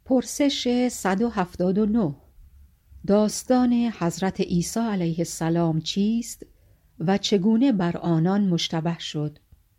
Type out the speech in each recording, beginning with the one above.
پرسش 179. داستان حضرت عیسی علیه السلام چیست و چگونه بر آنان مشتبه شد؟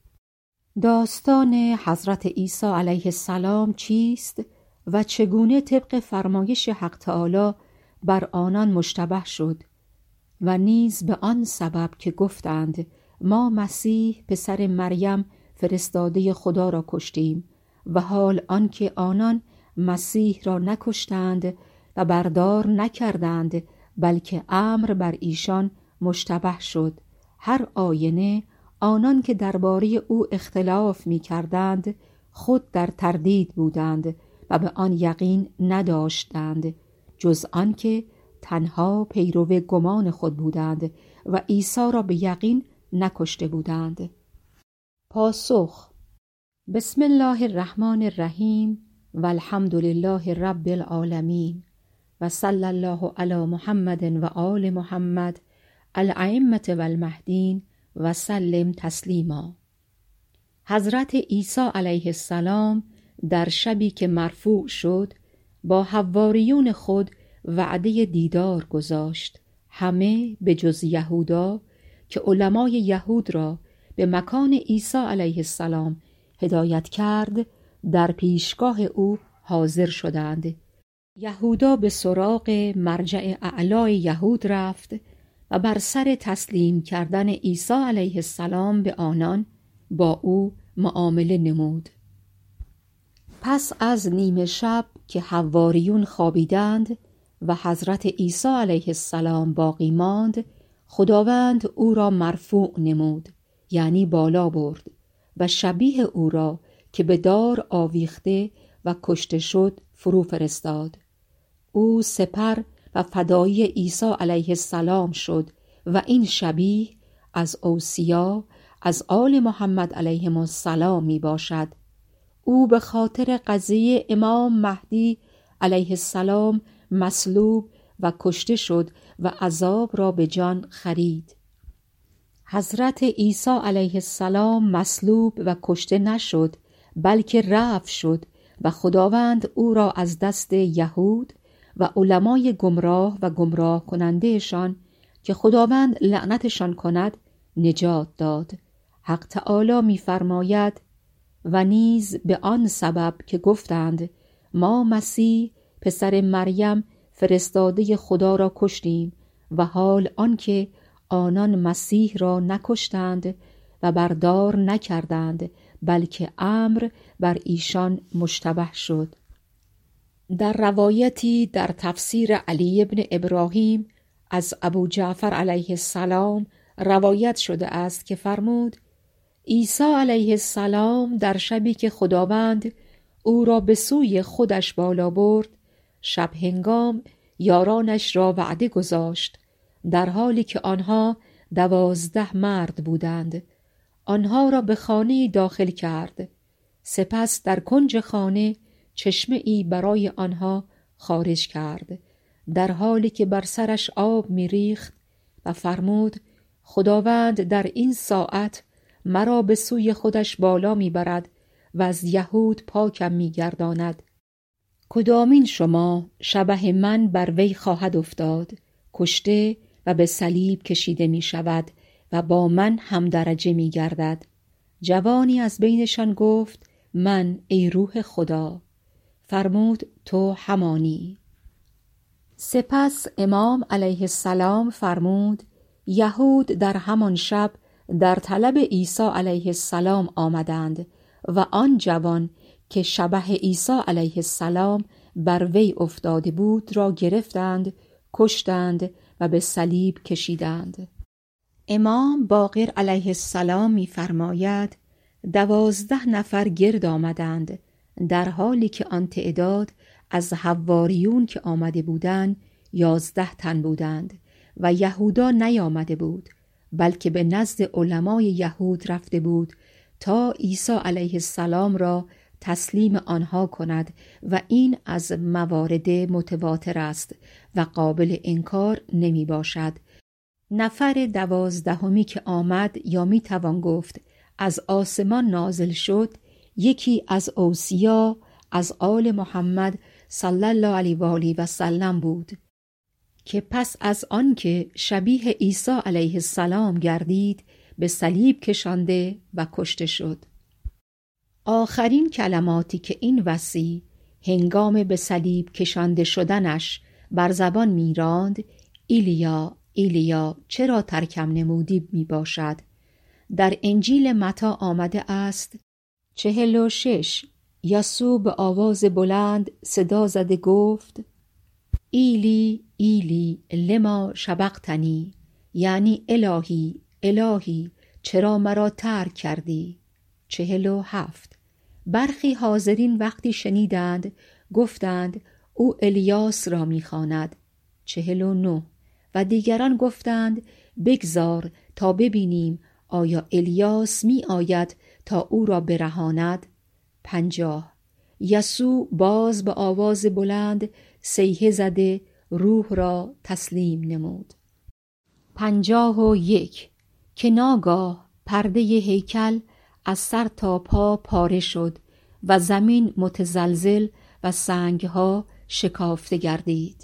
داستان حضرت عیسی علیه السلام چیست و چگونه طبق فرمایش حق تعالی بر آنان مشتبه شد و نیز به آن سبب که گفتند ما مسیح پسر مریم فرستاده خدا را کشتیم و حال آنکه آنان مسیح را نکشتند و بردار نکردند بلکه امر بر ایشان مشتبه شد. هر آینه آنان که درباره او اختلاف می کردند خود در تردید بودند و به آن یقین نداشتند جز آنکه تنها پیرو گمان خود بودند و عیسی را به یقین نکشته بودند. پاسخ: بسم الله الرحمن الرحیم و الحمد لله رب العالمین و صلی الله علی محمد و آل محمد الائمة و المهدین و سلم تسلیما. حضرت عیسی علیه السلام در شبی که مرفوع شد با حواریون خود وعده دیدار گذاشت، همه به جز یهودا که علمای یهود را به مکان عیسی علیه السلام هدایت کرد در پیشگاه او حاضر شدند. یهودا به سراغ مرجع اعلای یهود رفت و بر سر تسلیم کردن عیسی علیه السلام به آنان با او معامله نمود. پس از نیمه شب که حواریون خوابیدند و حضرت عیسی علیه السلام باقی ماند، خداوند او را مرفوع نمود، یعنی بالا برد، و شبیه او را که به دار آویخته و کشته شد فرو فرستاد. او سپر و فدایی عیسی علیه السلام شد و این شبیه از اوصیا از آل محمد علیهم السلام می باشد. او به خاطر قضیه امام مهدی علیه السلام مصلوب و کشته شد و عذاب را به جان خرید. حضرت عیسی علیه السلام مصلوب و کشته نشد بلکه رفع شد و خداوند او را از دست یهود و علمای گمراه و گمراه کنندهشان که خداوند لعنتشان کند نجات داد. حق تعالی می فرماید و نیز به آن سبب که گفتند ما مسیح پسر مریم فرستاده خدا را کشتیم و حال آنکه آنان مسیح را نکشتند و بردار نکردند بلکه امر بر ایشان مشتبه شد. در روایتی در تفسیر علی ابن ابراهیم از ابو جعفر علیه السلام روایت شده است که فرمود عیسی علیه السلام در شبی که خداوند او را به سوی خودش بالا برد شب هنگام یارانش را وعده گذاشت در حالی که آنها 12 مرد بودند. آنها را به خانه داخل کرد، سپس در کنج خانه چشمه ای برای آنها خارج کرد در حالی که بر سرش آب می ریخت و فرمود خداوند در این ساعت مرا به سوی خودش بالا می برد و از یهود پاکم می گرداند. کدامین شما شبه من بر وی خواهد افتاد، کشته و به صلیب کشیده می شود و با من هم درجه می گردد. جوانی از بینشان گفت من ای روح خدا. فرمود تو همانی. سپس امام علیه السلام فرمود یهود در همان شب در طلب عیسی علیه السلام آمدند و آن جوان که شبه عیسی علیه السلام بر وی افتاده بود را گرفتند، کشتند و به صلیب کشیدند. امام باقر علیه السلام می فرماید 12 نفر گرد آمدند در حالی که آن تعداد از حواریون که آمده بودند 11 تن بودند و یهودا نیامده بود بلکه به نزد علمای یهود رفته بود تا عیسی علیه السلام را تسلیم آنها کند و این از موارد متواتر است و قابل انکار نمی باشد. نفر 12 که آمد یا می توان گفت از آسمان نازل شد، یکی از اوصیا از آل محمد صلی الله علیه و آله و سلم بود که پس از آن که شبیه عیسی علیه السلام گردید به صلیب کشانده و کشته شد. آخرین کلماتی که این وصی هنگام به صلیب کشانده شدنش بر زبان می‌راند ایلیا ایلیا چرا ترکم نمودی می باشد. در انجیل متی آمده است 46 یسوع به آواز بلند صدا زده گفت ایلی ایلی لما شبقتنی، یعنی الهی الهی چرا مرا ترک کردی. 47 برخی حاضرین وقتی شنیدند گفتند او الیاس را می‌خواند. 49 و دیگران گفتند بگذار تا ببینیم آیا الیاس می آید تا او را برهاند. 50 یسوع باز به آواز بلند صیحه زده روح را تسلیم نمود. 51 که ناگاه پرده هیکل از سر تا پا پاره شد و زمین متزلزل و سنگها شکافته گردید.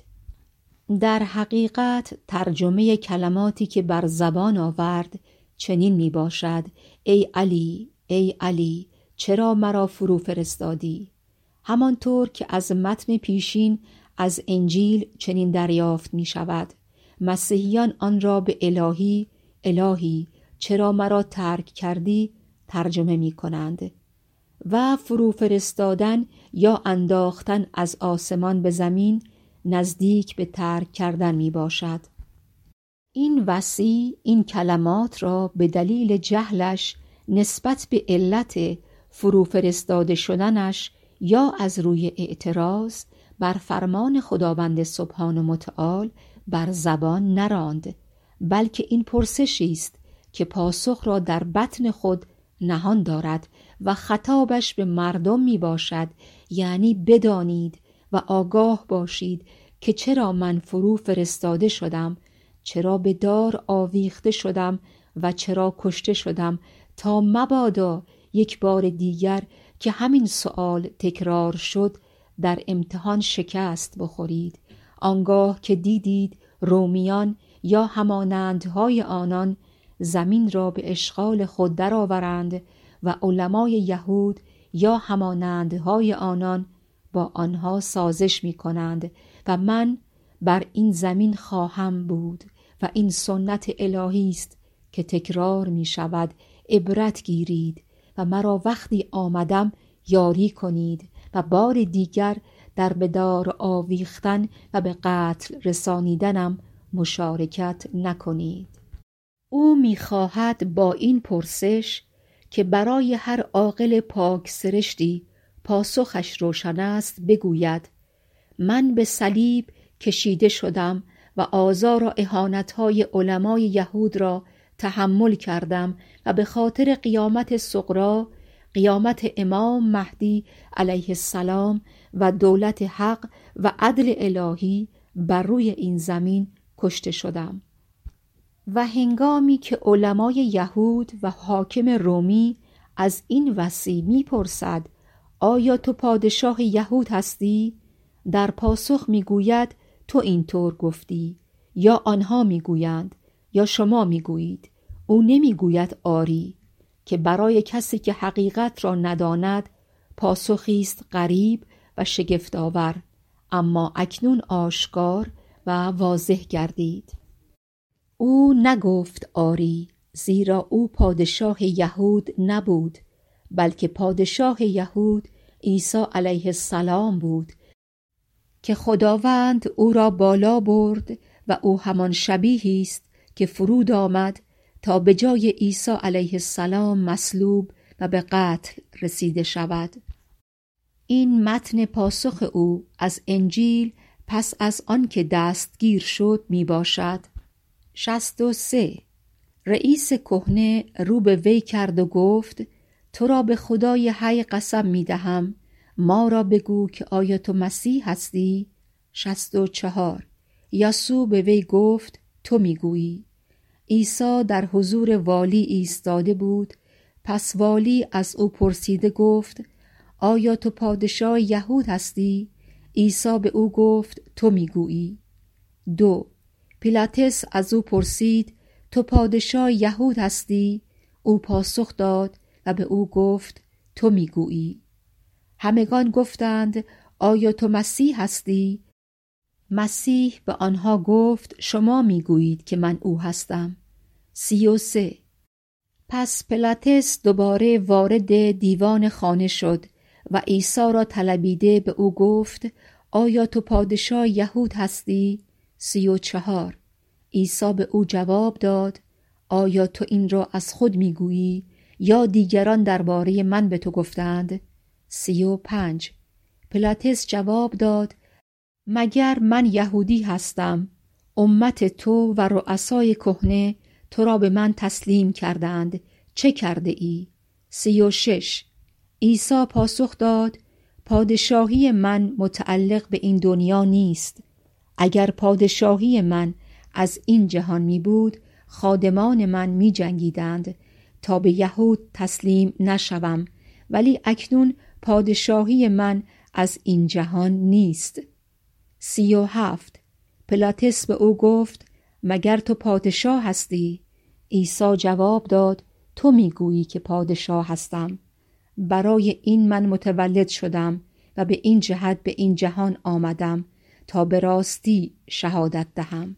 در حقیقت ترجمه کلماتی که بر زبان آورد چنین می باشد ای علی ای علی چرا مرا فرو فرستادی. همانطور که از متن پیشین از انجیل چنین دریافت می شود مسیحیان آن را به الهی الهی چرا مرا ترک کردی ترجمه می کنند و فرو فرستادن یا انداختن از آسمان به زمین نزدیک به ترک کردن می باشد. این وصی این کلمات را به دلیل جهلش نسبت به علت فرو فرستاده شدنش یا از روی اعتراض بر فرمان خداوند سبحان و متعال بر زبان نراند، بلکه این پرسشی است که پاسخ را در بطن خود نهان دارد و خطابش به مردم می باشد، یعنی بدانید و آگاه باشید که چرا من فرو فرستاده شدم، چرا به دار آویخته شدم و چرا کشته شدم، تا مبادا یک بار دیگر که همین سؤال تکرار شد در امتحان شکست بخورید، آنگاه که دیدید رومیان یا همانندهای آنان زمین را به اشغال خود درآورند و علمای یهود یا همانندهای آنان با آنها سازش می کنند و من بر این زمین خواهم بود و این سنت الهی است که تکرار می شود. عبرت گیرید و مرا وقتی آمدم یاری کنید و بار دیگر در بدار آویختن و به قتل رسانیدنم مشارکت نکنید. او می‌خواهد با این پرسش که برای هر عاقل پاک سرشتی پاسخش روشن است بگوید من به صلیب کشیده شدم و آزار و اهانت‌های علمای یهود را تحمل کردم و به خاطر قیامت صغری، قیامت امام مهدی علیه السلام و دولت حق و عدل الهی بر روی این زمین کشته شدم. و هنگامی که علمای یهود و حاکم رومی از این وصی می‌پرسد آیا تو پادشاه یهود هستی؟ در پاسخ می‌گوید تو اینطور گفتی، یا آنها می‌گویند یا شما می‌گویید. او نمی‌گوید آری، که برای کسی که حقیقت را نداند پاسخی است غریب و شگفت‌آور، اما اکنون آشکار و واضح گردید. او نگفت آری، زیرا او پادشاه یهود نبود، بلکه پادشاه یهود عیسی علیه السلام بود که خداوند او را بالا برد و او همان شبیهی است که فرود آمد تا به جای عیسی علیه السلام مصلوب و به قتل رسیده شود. این متن پاسخ او از انجیل پس از آن که دستگیر شد می باشد. 63 رئیس کهنه رو به وی کرد و گفت تو را به خدای حی قسم می دهم ما را بگو که آیا تو مسیح هستی؟ 64 یسوع به وی گفت تو می گویی. عیسی در حضور والی ایستاده بود، پس والی از او پرسیده گفت آیا تو پادشاه یهود هستی؟ عیسی به او گفت تو میگویی. 2. پیلاتس از او پرسید تو پادشاه یهود هستی؟ او پاسخ داد و به او گفت تو میگویی. همگان گفتند آیا تو مسیح هستی؟ مسیح به آنها گفت شما میگویید که من او هستم. 33. پس پیلاتس دوباره وارد دیوان خانه شد و عیسی را طلبیده به او گفت آیا تو پادشاه یهود هستی؟ 34. عیسی به او جواب داد آیا تو این را از خود میگویی یا دیگران درباره من به تو گفتند؟ 35. پیلاتس جواب داد مگر من یهودی هستم؟ امت تو و رؤسای کهنه تو را به من تسلیم کردند، چه کرده ای؟ 36. عیسی پاسخ داد پادشاهی من متعلق به این دنیا نیست. اگر پادشاهی من از این جهان می بود خادمان من می جنگیدند تا به یهود تسلیم نشوم، ولی اکنون پادشاهی من از این جهان نیست. 37. پیلاتس به او گفت مگر تو پادشاه هستی؟ عیسی جواب داد تو میگویی که پادشاه هستم. برای این من متولد شدم و به این جهت به این جهان آمدم تا به راستی شهادت دهم.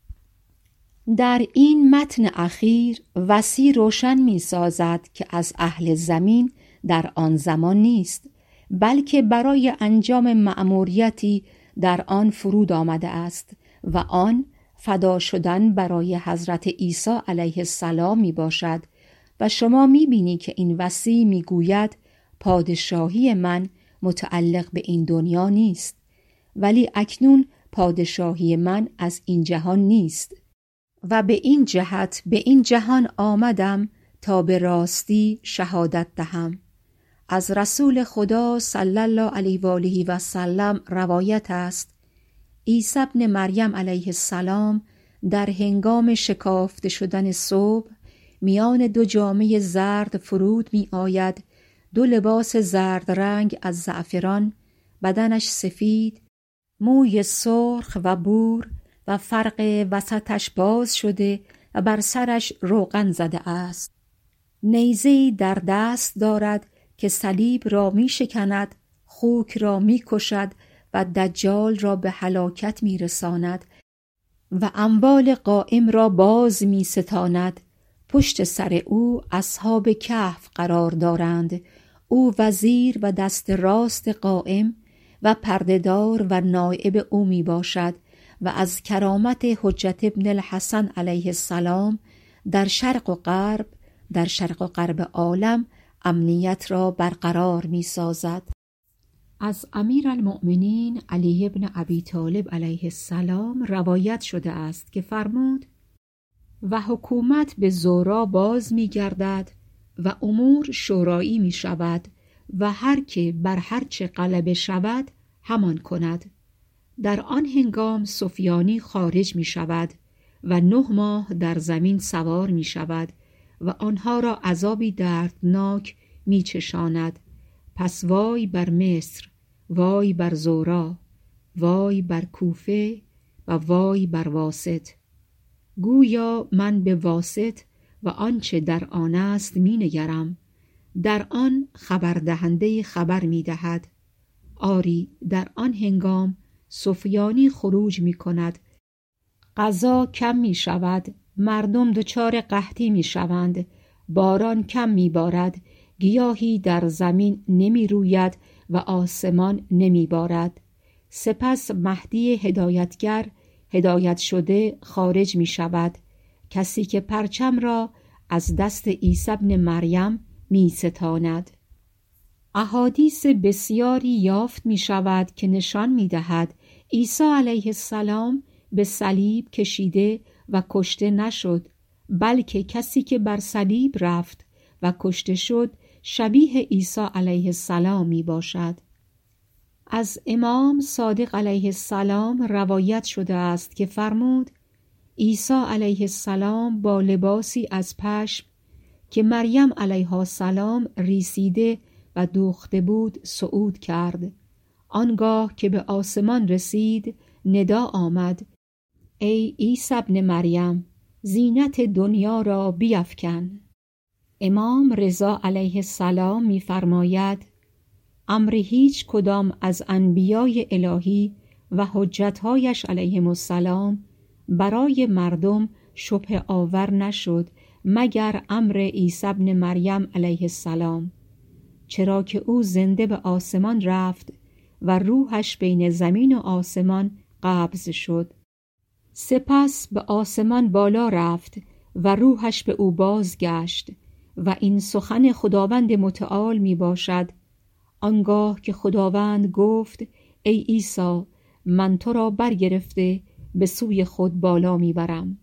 در این متن اخیر وصی روشن می سازد که از اهل زمین در آن زمان نیست، بلکه برای انجام مأموریتی در آن فرود آمده است و آن فدا شدن برای حضرت عیسی علیه السلام می باشد و شما می بینی که این وصی می گوید پادشاهی من متعلق به این دنیا نیست، ولی اکنون پادشاهی من از این جهان نیست و به این جهت به این جهان آمدم تا به راستی شهادت دهم. از رسول خدا صلی الله علیه و آله و سلم روایت است عیسی ابن مریم علیه السلام در هنگام شکافته شدن صبح میان دو جامه زرد فرود می آید، دو لباس زرد رنگ از زعفران، بدنش سفید، موی سرخ و بور و فرق وسطش باز شده و بر سرش روغن زده است. نیزه‌ای در دست دارد که صلیب را می شکند، خوک را می کشد و دجال را به هلاکت می رساند و اموال قائم را باز می ستاند. پشت سر او اصحاب کهف قرار دارند. او وزیر و دست راست قائم و پردهدار و نایب او می باشد و از کرامت حجت ابن الحسن علیه السلام در شرق و غرب عالم امنیت را برقرار می سازد. از امیرالمؤمنین علی ابن ابی طالب علیه السلام روایت شده است که فرمود و حکومت به زورا باز می گردد و امور شورایی می شود و هر که بر هر چه غلبه شود همان کند. در آن هنگام سفیانی خارج می شود و 9 ماه در زمین سوار می شود و آنها را عذابی دردناک می چشاند. پس وای بر مصر، وای بر زورا، وای بر کوفه و وای بر واسط. گویا من به واسط و آنچه در آن است می نگرم. در آن خبردهنده خبر می دهد. آری در آن هنگام سفیانی خروج می کند، غذا کم می شود، مردم دچار قحطی می شوند، باران کم می بارد، گیاهی در زمین نمی روید و آسمان نمی بارد. سپس مهدی هدایتگر هدایت شده خارج می شود، کسی که پرچم را از دست عیسی ابن مریم می ستاند. احادیث بسیاری یافت می شود که نشان می دهد عیسی علیه السلام به صلیب کشیده و کشته نشد، بلکه کسی که بر صلیب رفت و کشته شد شبیه عیسی علیه السلام می باشد. از امام صادق علیه السلام روایت شده است که فرمود عیسی علیه السلام با لباسی از پشم که مریم علیها السلام ریسیده و دوخته بود صعود کرد. آنگاه که به آسمان رسید ندا آمد: ای عیسی ابن مریم، زینت دنیا را بیفکن. امام رضا علیه السلام می‌فرماید: امر هیچ کدام از انبیای الهی و حجت‌هایش علیهم السلام برای مردم شبهه آور نشد مگر امر عیسی ابن مریم علیه السلام، چرا که او زنده به آسمان رفت و روحش بین زمین و آسمان قبض شد. سپس به آسمان بالا رفت و روحش به او بازگشت و این سخن خداوند متعال می باشد. آنگاه که خداوند گفت: ای عیسی، من تو را برگرفته به سوی خود بالا می برم.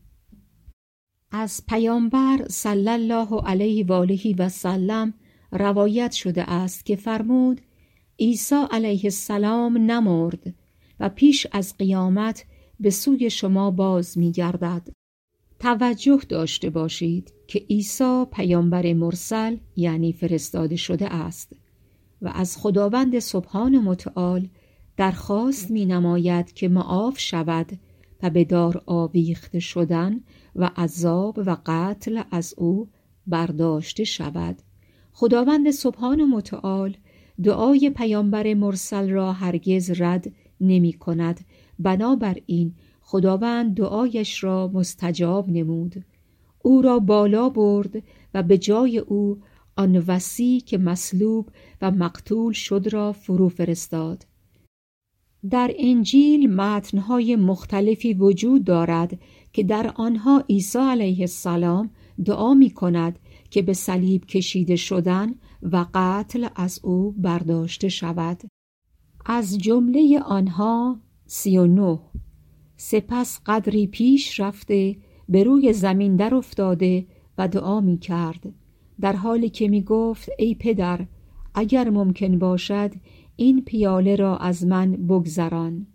از پیامبر صلی الله علیه و آله و سلم روایت شده است که فرمود: عیسی علیه السلام نمرد و پیش از قیامت به سوی شما باز می گردد. توجه داشته باشید که عیسی پیامبر مرسل یعنی فرستاده شده است و از خداوند سبحان متعال درخواست می نماید که معاف شود و به دار آویخته شدن و عذاب و قتل از او برداشته شود. خداوند سبحان متعال دعای پیامبر مرسل را هرگز رد نمی کند، بنابراین خداوند دعایش را مستجاب نمود. او را بالا برد و به جای او آن وصی که مصلوب و مقتول شد را فرو فرستاد. در انجیل متن‌های مختلفی وجود دارد که در آنها عیسی علیه السلام دعا می کند که به صلیب کشیده شدن و قتل از او برداشته شود. از جمله آنها 39: سپس قدری پیش رفته به روی زمین در افتاده و دعا می کرد، در حالی که می گفت: ای پدر، اگر ممکن باشد این پیاله را از من بگذران.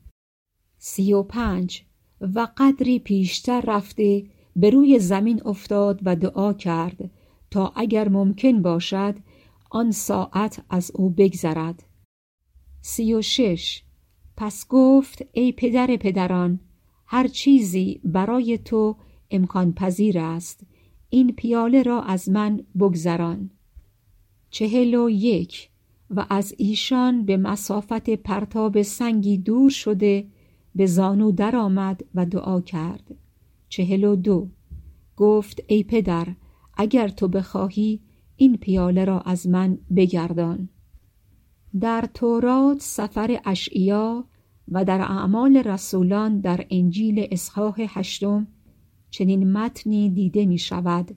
35: و قدری پیشتر رفته به روی زمین افتاد و دعا کرد تا اگر ممکن باشد آن ساعت از او بگذرد. 36: پس گفت: ای پدر پدران، هر چیزی برای تو امکان پذیر است، این پیاله را از من بگذران. 41: و از ایشان به مسافت پرتاب سنگی دور شده به زانو در آمد و دعا کرد. 42: گفت: ای پدر، اگر تو بخواهی این پیاله را از من بگردان. در تورات سفر اشعیا و در اعمال رسولان در انجیل اصحاح 8 چنین متنی دیده می شود: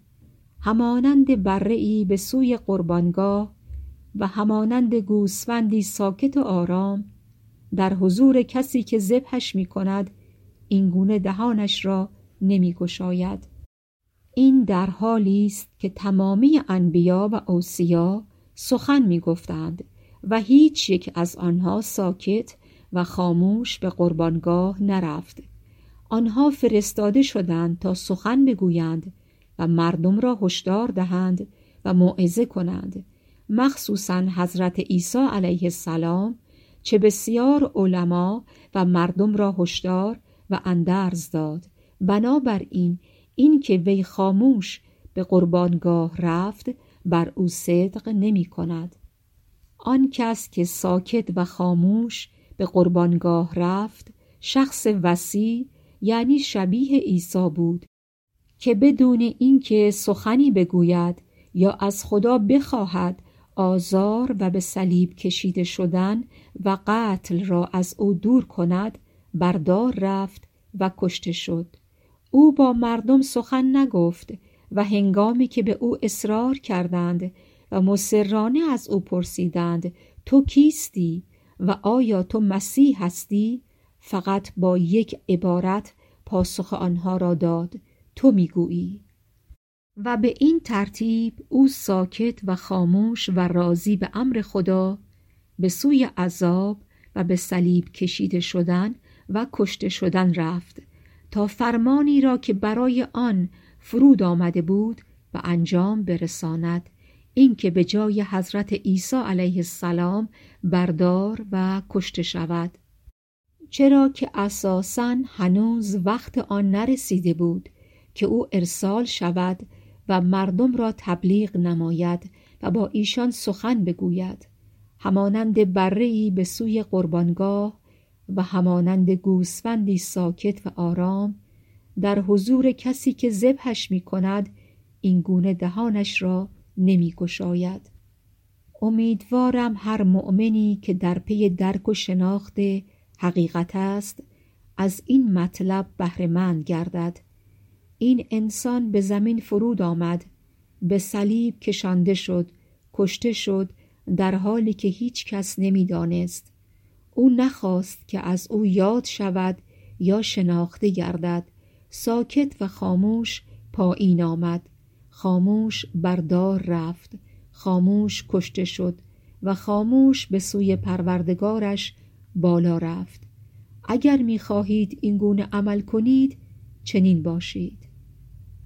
همانند بره‌ای به سوی قربانگاه و همانند گوسفندی ساکت و آرام در حضور کسی که ذبحش می کند، این گونه دهانش را نمی گشاید. این در حالی است که تمامی انبیا و اوصیا سخن می گفتند و هیچ یک از آنها ساکت و خاموش به قربانگاه نرفت. آنها فرستاده شدند تا سخن بگویند و مردم را هشدار دهند و موعظه کنند. مخصوصاً حضرت عیسی علیه السلام چه بسیار علما و مردم را هشدار و اندرز داد. بنابراین این که وی خاموش به قربانگاه رفت بر او صدق نمی کند. آن کس که ساکت و خاموش به قربانگاه رفت شخص وصی یعنی شبیه عیسی بود که بدون اینکه سخنی بگوید یا از خدا بخواهد آزار و به صلیب کشیده شدن و قتل را از او دور کند بردار رفت و کشته شد. او با مردم سخن نگفت و هنگامی که به او اصرار کردند و مصرانه از او پرسیدند تو کیستی و آیا تو مسیح هستی، فقط با یک عبارت پاسخ آنها را داد: تو میگویی. و به این ترتیب او ساکت و خاموش و راضی به امر خدا به سوی عذاب و به صلیب کشیده شدن و کشته شدن رفت تا فرمانی را که برای آن فرود آمده بود و انجام برساند. این که به جای حضرت عیسی علیه السلام بردار و کشته شود، چرا که اساساً هنوز وقت آن نرسیده بود که او ارسال شود و مردم را تبلیغ نماید و با ایشان سخن بگوید، همانند بره‌ای به سوی قربانگاه و همانند گوسفندی ساکت و آرام در حضور کسی که ذبحش می کند این گونه دهانش را نمی گشاید. امیدوارم هر مؤمنی که در پی درک و شناخت حقیقت است از این مطلب بهره‌مند گردد. این انسان به زمین فرود آمد، به صلیب کشانده شد، کشته شد، در حالی که هیچ کس نمی دانست. او نخواست که از او یاد شود یا شناخته گردد. ساکت و خاموش پایین آمد، خاموش بردار رفت، خاموش کشته شد و خاموش به سوی پروردگارش بالا رفت. اگر می خواهید این گونه عمل کنید چنین باشید.